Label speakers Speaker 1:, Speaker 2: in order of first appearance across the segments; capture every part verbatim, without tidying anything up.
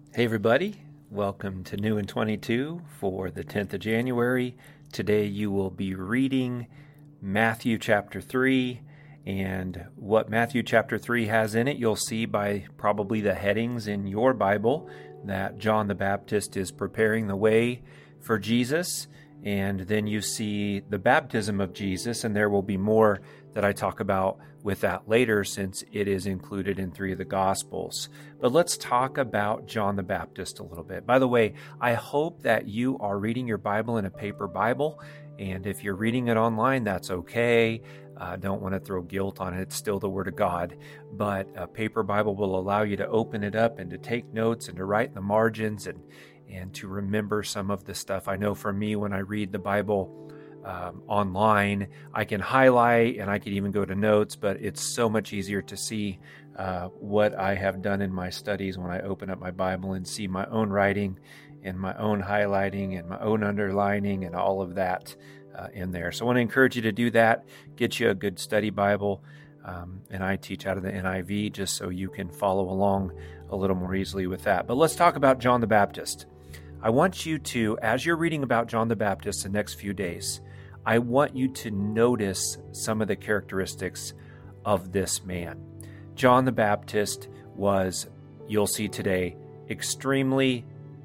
Speaker 1: Hey everybody, welcome to New in twenty-two for the tenth of January. Today you will be reading Matthew chapter three, and what Matthew chapter three has in it, you'll see by probably the headings in your Bible that John the Baptist is preparing the way for Jesus, and then you see the baptism of Jesus, and there will be more that I talk about with that later since it is included in three of the Gospels. But let's talk about John the Baptist a little bit. By the way, I hope that you are reading your Bible in a paper Bible, and if you're reading it online, that's okay. I uh, don't want to throw guilt on it. It's still the Word of God, but a paper Bible will allow you to open it up and to take notes and to write in the margins and, and to remember some of the stuff. I know for me, when I read the Bible Um, online, I can highlight and I can even go to notes, but it's so much easier to see uh, what I have done in my studies when I open up my Bible and see my own writing and my own highlighting and my own underlining and all of that uh, in there. So I want to encourage you to do that. Get you a good study Bible, um, and I teach out of the N I V just so you can follow along a little more easily with that. But let's talk about John the Baptist. I want you to, as you're reading about John the Baptist the next few days, I want you to notice some of the characteristics of this man. John the Baptist was, you'll see today, extremely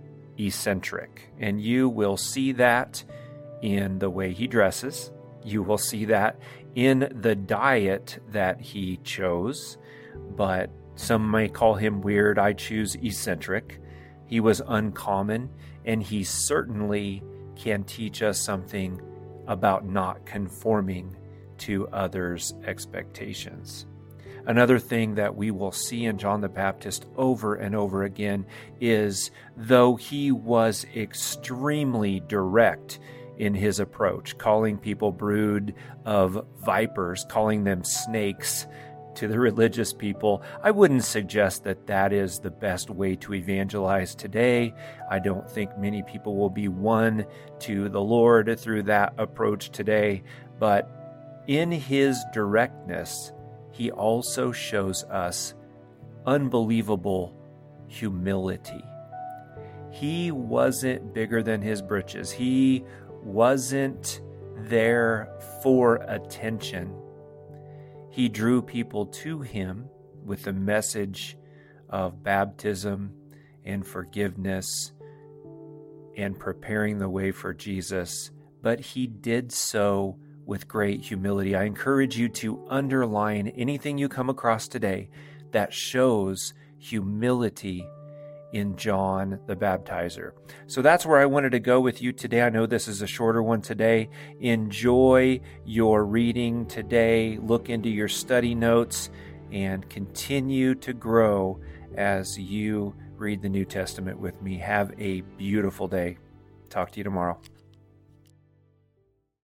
Speaker 1: eccentric. And you will see that in the way he dresses. You will see that in the diet that he chose. But some may call him weird. I choose eccentric. He was uncommon, and he certainly can teach us something about not conforming to others' expectations. Another thing that we will see in John the Baptist over and over again is, though he was extremely direct in his approach, calling people brood of vipers, calling them snakes to the religious people, I wouldn't suggest that that is the best way to evangelize today. I don't think many people will be won to the Lord through that approach today. But in his directness, he also shows us unbelievable humility. He wasn't bigger than his britches. He wasn't there for attention. He drew people to him with the message of baptism and forgiveness and preparing the way for Jesus, but he did so with great humility. I encourage you to underline anything you come across today that shows humility in John the Baptizer. So that's where I wanted to go with you today. I know this is a shorter one today. Enjoy your reading today. Look into your study notes and continue to grow as you read the New Testament with me. Have a beautiful day. Talk to you tomorrow.